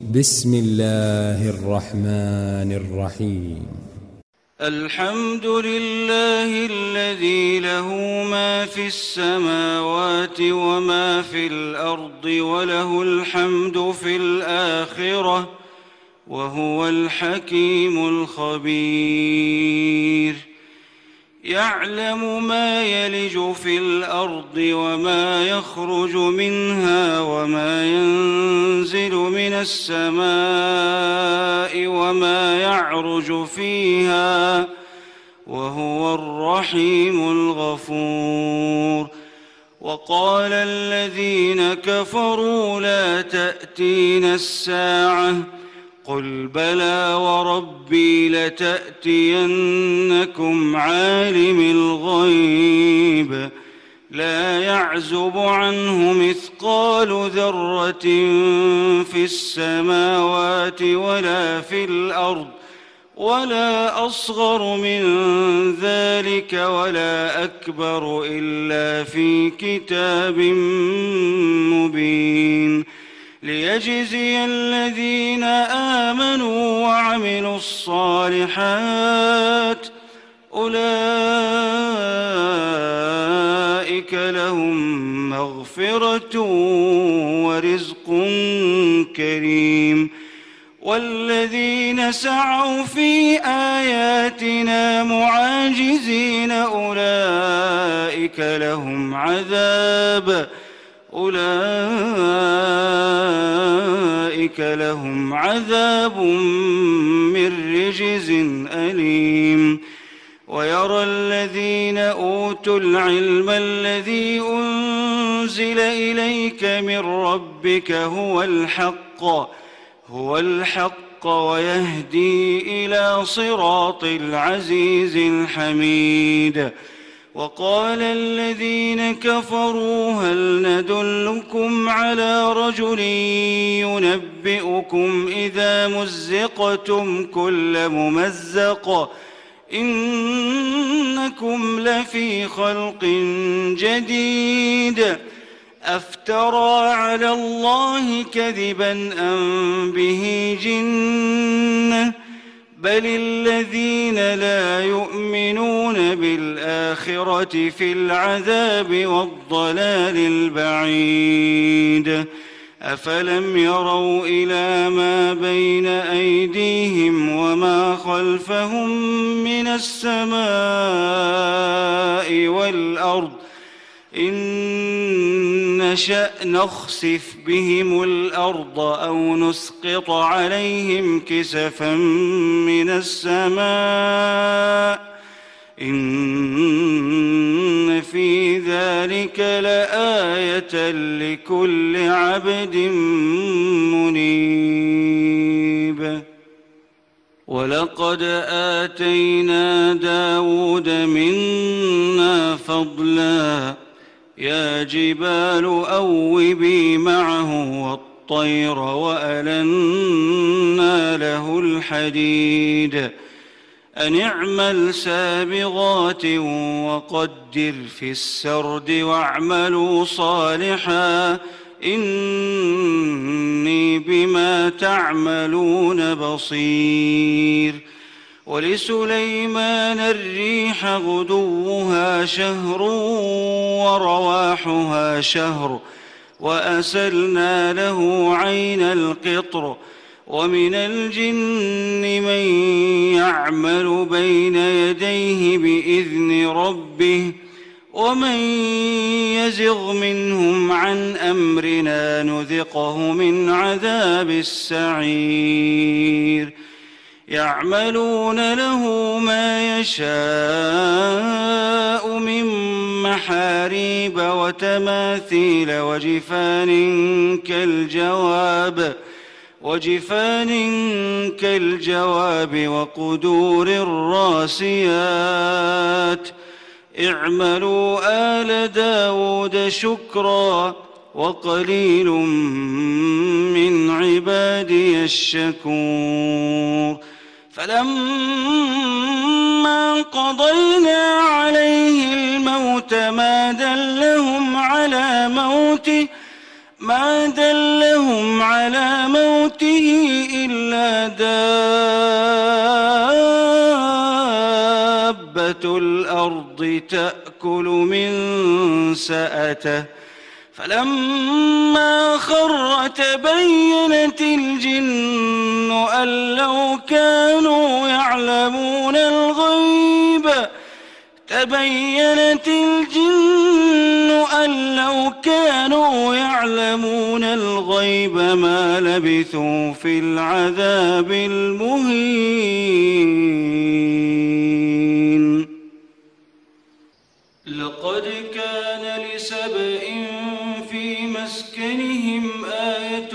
بسم الله الرحمن الرحيم. الحمد لله الذي له ما في السماوات وما في الأرض وله الحمد في الآخرة وهو الحكيم الخبير. يعلم ما يلج في الأرض وما يخرج منها وما ينزل من السماء وما يعرج فيها وهو الرحيم الغفور. وقال الذين كفروا لا تأتينا الساعة قل بلى وربي لتأتينكم عالم الغيب لا يعزب عنه مثقال ذرة في السماوات ولا في الأرض ولا أصغر من ذلك ولا أكبر إلا في كتاب مبين ليجزي الذين آمنوا وعملوا الصالحات أولئك لهم مغفرة ورزق كريم. والذين سعوا في آياتنا معاجزين أولئك لهم عذاب من رجز أليم. ويرى الذين أوتوا العلم الذي أنزل إليك من ربك هو الحق ويهدي إلى صراط العزيز الحميد. وقال الذين كفروا هل ندلكم على رجل ينبئكم إذا مزقتم كل ممزق إنكم لفي خلق جديد أفترى على الله كذبا أم به جنة بل الذين لا يؤمنون بالآخرة في العذاب والضلال البعيد. أفلم يروا إلى ما بين أيديهم وما خلفهم من السماء والأرض إن نشأ نخسف بهم الأرض أو نسقط عليهم كسفا من السماء إن في ذلك لآية لكل عبد منيب. ولقد آتينا داود منا فضلا يا جبال أوبي معه والطير وألنا له الحديد أن اعمل سابغات وقدر في السرد واعملوا صالحا إني بما تعملون بصير. ولسليمان الريح غدوها شهر ورواحها شهر وأسلنا له عين القطر ومن الجن من يعمل بين يديه بإذن ربه ومن يزغ منهم عن أمرنا نذقه من عذاب السعير. يعملون له ما يشاء من محاريب وتماثيل وجفان كالجواب وقدور الراسيات اعملوا آل داود شكرا وقليل من عبادي الشكور. فلما قضينا عليه الموت ما دلهم على موته ما دلهم على موته إلا دابة الأرض تأكل من سأته فلما خر تبينت الجن أن لو كانوا يعلمون الغيب ما لبثوا في العذاب المهين. لقد كان لسبإ في مسكنهم آية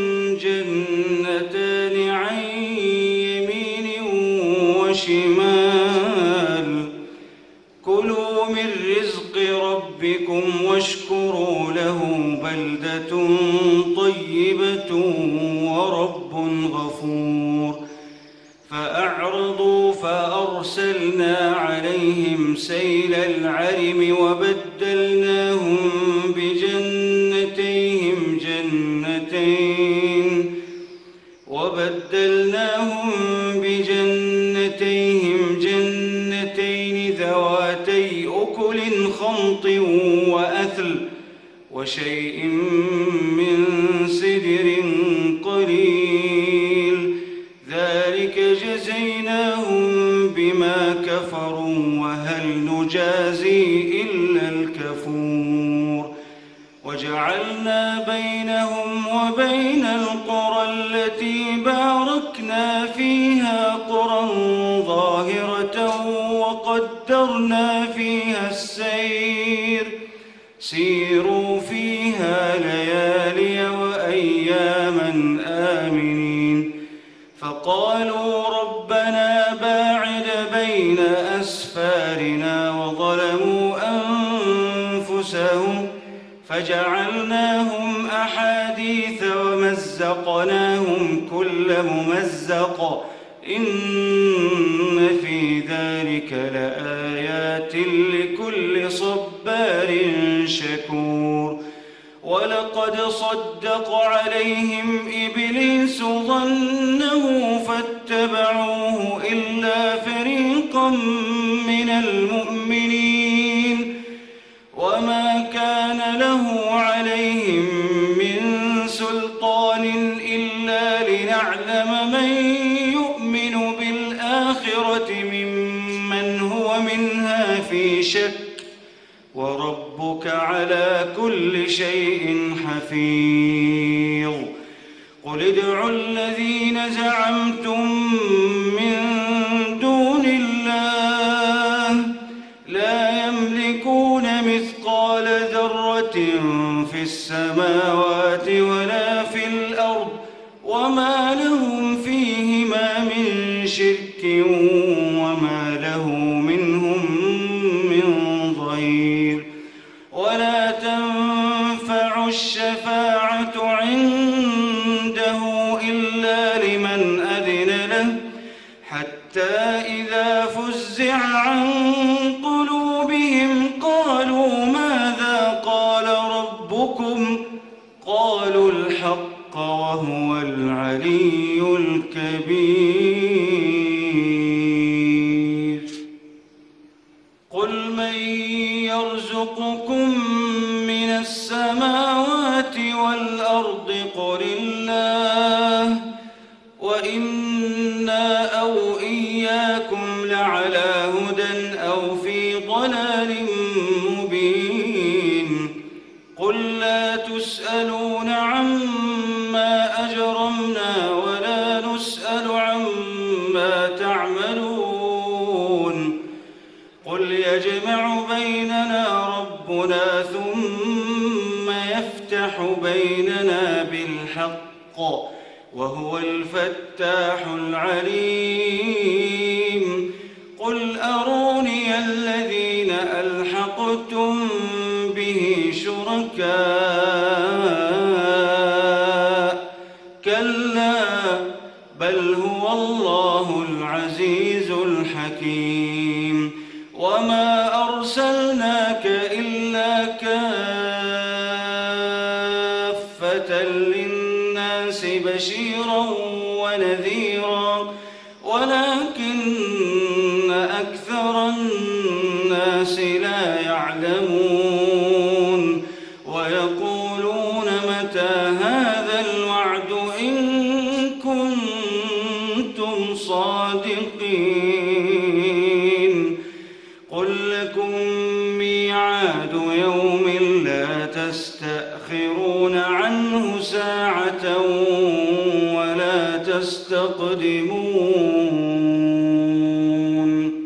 جنتان عن يمين وشمال كلوا من رزق ربكم واشكروا له بلدة طيبة ورب غفور. فأعرضوا فأرسلنا عليهم سيل العرم وبدلناهم بجنتيهم جنتين ذواتي أكل خمط وأثل وشيء من سدر قليل ذلك جزيناهم بما كفروا وهل نجازي إلا الكفور. وجعلنا بينهم وبين القرى التي باركنا فيها قرى ظاهرة وقدرنا فيها السير سيروا فيها ليالي وأياما آمنين. فقالوا ربنا باعد بين أسفارنا وظلموا أنفسهم فجعلناهم أحاديث ومزقناهم كل ممزق إن في ذلك لآيات لكل صبار شكور. ولقد صدق عليهم إبليس ظنه فاتبعوه إلا فريقا من المؤمنين وما كان له عليهم من سلطان إلا لنعلم من يؤمن بالآخرة ممن هو منها في شك وربك على كل شيء حفيظ. قل ادعوا الذين زعمتم من دون الله لا يملكون مثقال ذرة في السماوات ولا في الأرض وما لهم فيهما من شرك وما له منهم من ظهير. ولا تنفع الشفاعة عنده إلا لمن أذن له حتى إذا فزع عن قلوبهم قالوا ماذا قال ربكم قالوا الحق وهو العلي الكبير. قل من يرزقكم من السماوات والأرض قل الله وإنا أو إياكم لعلى هدى أو في ضلال مبين. قل لا تسألون عما أجرمنا ولا نسأل عما تعملون. قل يجمع بيننا ربنا ثم يفتح بيننا بالحق وهو الفتاح العليم. قل أروني الذين ألحقتم به شركاء كلا بل هو الله العزيز الحكيم. وما أرسلناك إلا كافة بشيرا ونذيرا ولكن أكثر الناس لا يعلمون ويقولون متى هذا الوعد إن كنتم صادقين قل لكم ميعاد يوم لا تستأخرون عنه ساعة ولا تستقدمون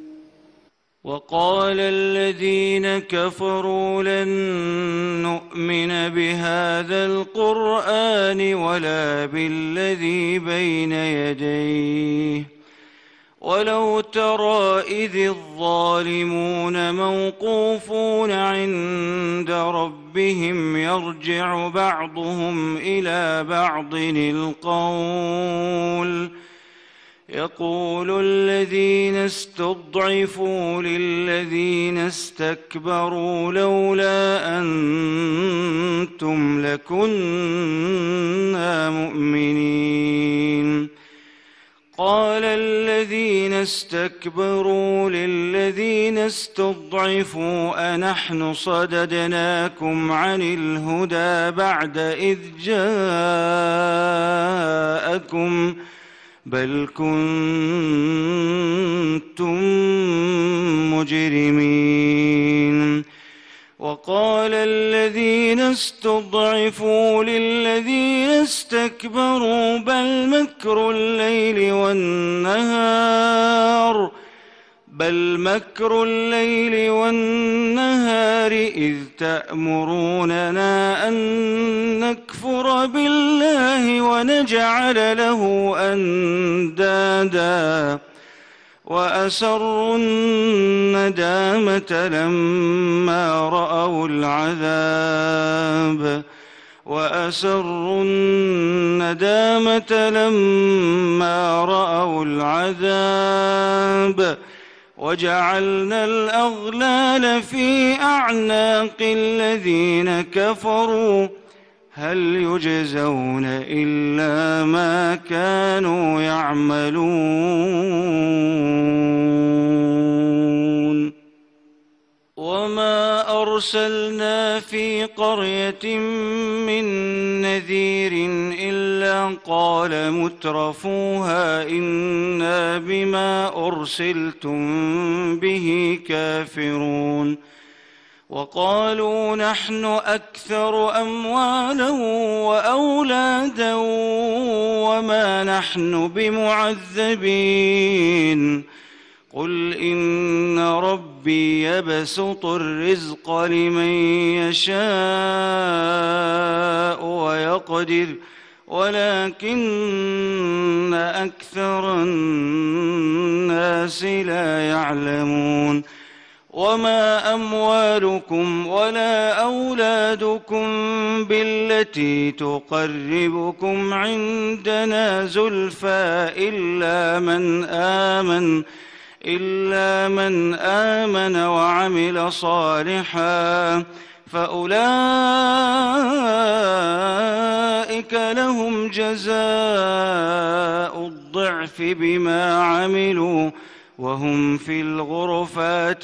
وقال الذين كفروا لن نؤمن بهذا القرآن ولا بالذي بين يديه ولو ترى إذ الظالمون موقوفون عند ربهم يرجع بعضهم إلى بعض القول يقول الذين استضعفوا للذين استكبروا لولا أنتم لكنا مؤمنين قال الذين استكبروا للذين استضعفوا أنحن صددناكم عن الهدى بعد إذ جاءكم بل كنتم مجرمين وقال الذين استضعفوا للذين استكبروا بل مكر الليل والنهار إذ تأمروننا أن نكفر بالله ونجعل له أندادا وأسروا الندامة لما رأوا العذاب وجعلنا الأغلال في أعناق الذين كفروا هل يجزون إلا ما كانوا يعملون وما أرسلنا في قرية من نذير إلا قال مترفوها إنا بما أرسلتم به كافرون وقالوا نحن أكثر أموالا وأولادا وما نحن بمعذبين قل إن ربي يبسط الرزق لمن يشاء ويقدر ولكن أكثر الناس لا يعلمون وما أموالكم ولا أولادكم بالتي تقربكم عندنا زلفى إلا من آمن وعمل صالحا فأولئك لهم جزاء الضعف بما عملوا وهم في الغرفات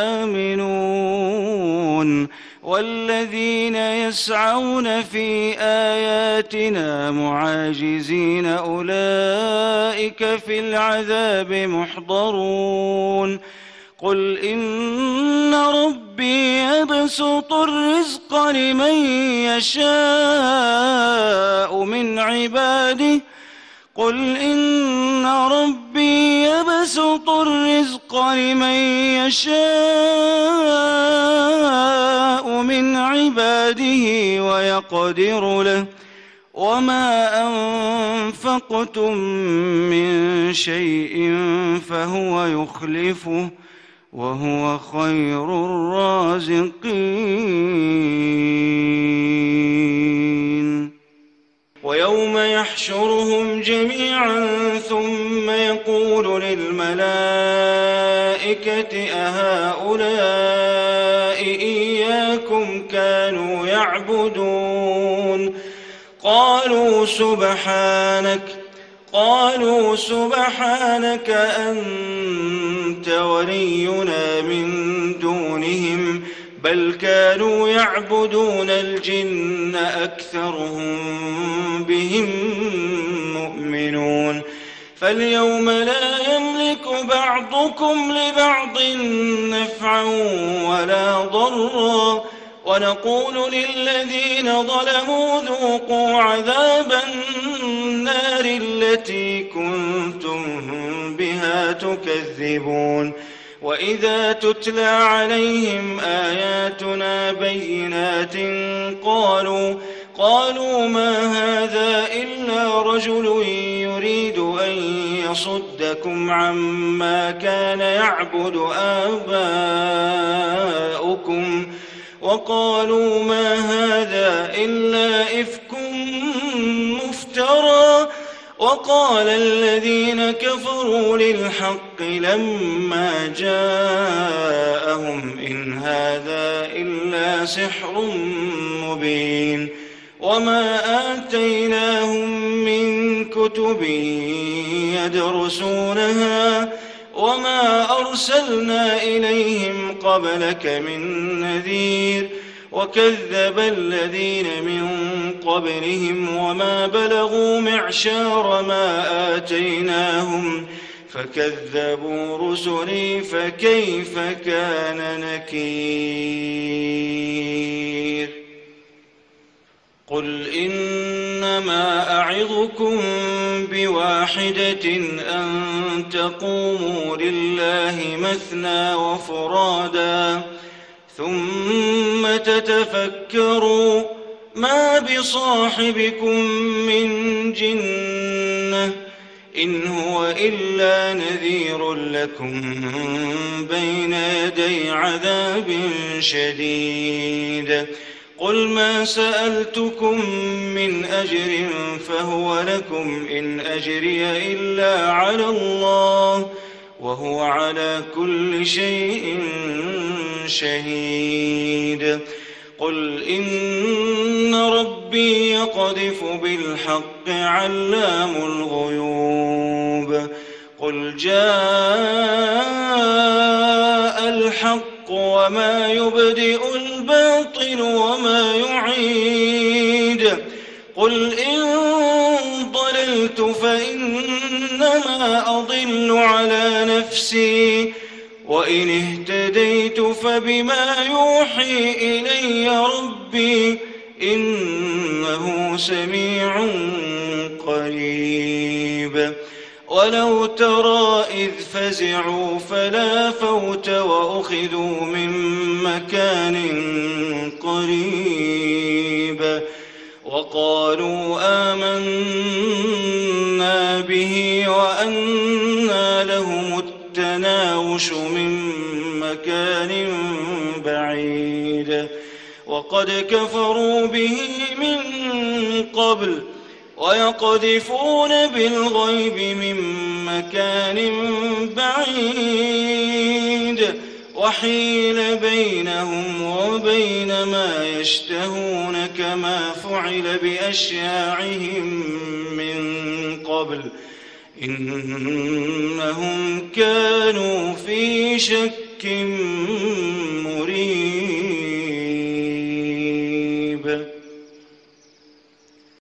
آمنون والذين يسعون في آياتنا معاجزين أولئك في العذاب محضرون قل إن ربي يبسط الرزق لمن يشاء من عباده قل إن ربي يبسط الرزق لمن يشاء من عباده ويقدر له وما أنفقتم من شيء فهو يخلفه وهو خير الرازقين ويوم يحشرهم جميعا ثم يقول للملائكة أهؤلاء إياكم كانوا يعبدون قالوا قالوا سبحانك أنت ولينا من دونهم بل كانوا يعبدون الجن أكثرهم بهم مؤمنون فاليوم لا يملك بعضكم لبعض نفعا ولا ضرا ونقول للذين ظلموا ذوقوا عذاب النار التي كنتم بها تكذبون وإذا تتلى عليهم آياتنا بينات قالوا ما هذا إلا رجل يريد أن يصدكم عما كان يعبد آباؤكم وقالوا ما هذا إلا إفك مفترى وقال الذين كفروا للحق لما جاءهم إن هذا إلا سحر مبين وما آتيناهم من كتب يدرسونها وما أرسلنا إليهم قبلك من نذير وكذب الذين من قبلهم وما بلغوا معشار ما آتيناهم فكذبوا رسلي فكيف كان نكير قل إنما أعظكم بواحدة أن تقوموا لله مثنى وفرادا ثم تتفكروا ما بصاحبكم من جنة إن هو إلا نذير لكم بين يدي عذاب شديد قل ما سألتكم من أجر فهو لكم إن أجري إلا على الله وهو على كل شيء شهيد قل إن ربي يقذف بالحق علام الغيوب قل جاء الحق وما يبدئ الباطل وما يعيد قل إن ضللت فإنما أضل على نفسي وإن اهتديت فبما يوحي إلي ربي إنه سميع قريب ولو ترى إذ فزعوا فلا فوت وأخذوا من مكان قريب وقالوا آمنا به وأنى لهم التناوش من مكان بعيد وقد كفروا به من قبل ويقذفون بالغيب من مكان بعيد وحيل بينهم وبين ما يشتهون كما فعل بأشياعهم من قبل إنهم كانوا في شك